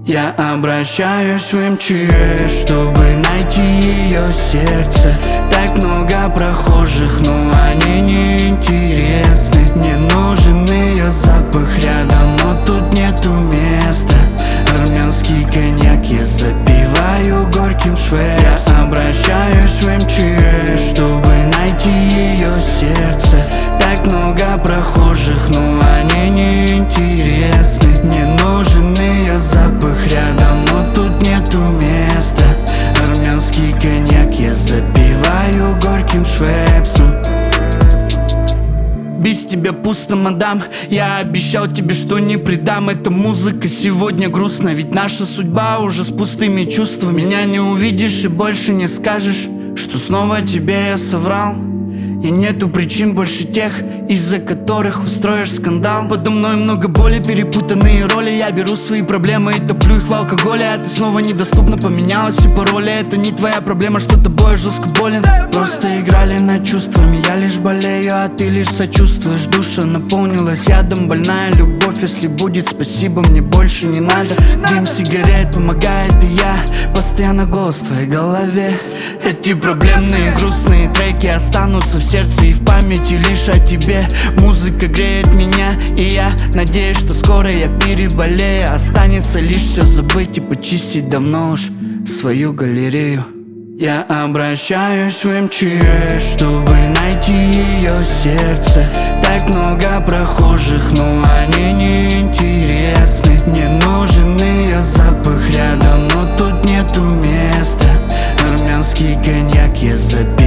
Я обращаюсь в МЧС, чтобы найти ее сердце. Так много прохожих, но они не интересны. Мне нужен ее запах рядом, но тут нету места. Армянский коньяк я запиваю горьким швепсом. Я обращаюсь в МЧС, чтобы найти ее сердце. Так много прохожих, но они не интересны. Мне нужен ее запах рядом, но тут нету места. Армянский коньяк я запиваю горьким швепсом. Без тебя пусто, мадам. Я обещал тебе, что не предам. Эта музыка сегодня грустна, ведь наша судьба уже с пустыми чувствами. Меня не увидишь и больше не скажешь, что снова тебе я соврал. И нету причин больше тех, из-за которых устроишь скандал. Подо мной много боли, перепутанные роли. Я беру свои проблемы и топлю их в алкоголе. А ты снова недоступна, поменялась все пароли. Это не твоя проблема, что тобой жестко болен. Просто играли над чувствами, я лишь болею, а ты лишь сочувствуешь. Душа наполнилась ядом, больная любовь. Если будет, спасибо, мне больше не надо. Дым сигарет помогает, и я постоянно голос в твоей голове. Эти проблемные грустные треки останутся в сердце и в памяти лишь о тебе. Музыка греет меня, и я надеюсь, что скоро я переболею. Останется лишь все забыть и почистить давно уж свою галерею. Я обращаюсь в МЧС, чтобы найти ее сердце. Так много прохожих, но они не интересны. Мне нужен ее запах рядом, но тут нету места. Армянский коньяк я запил.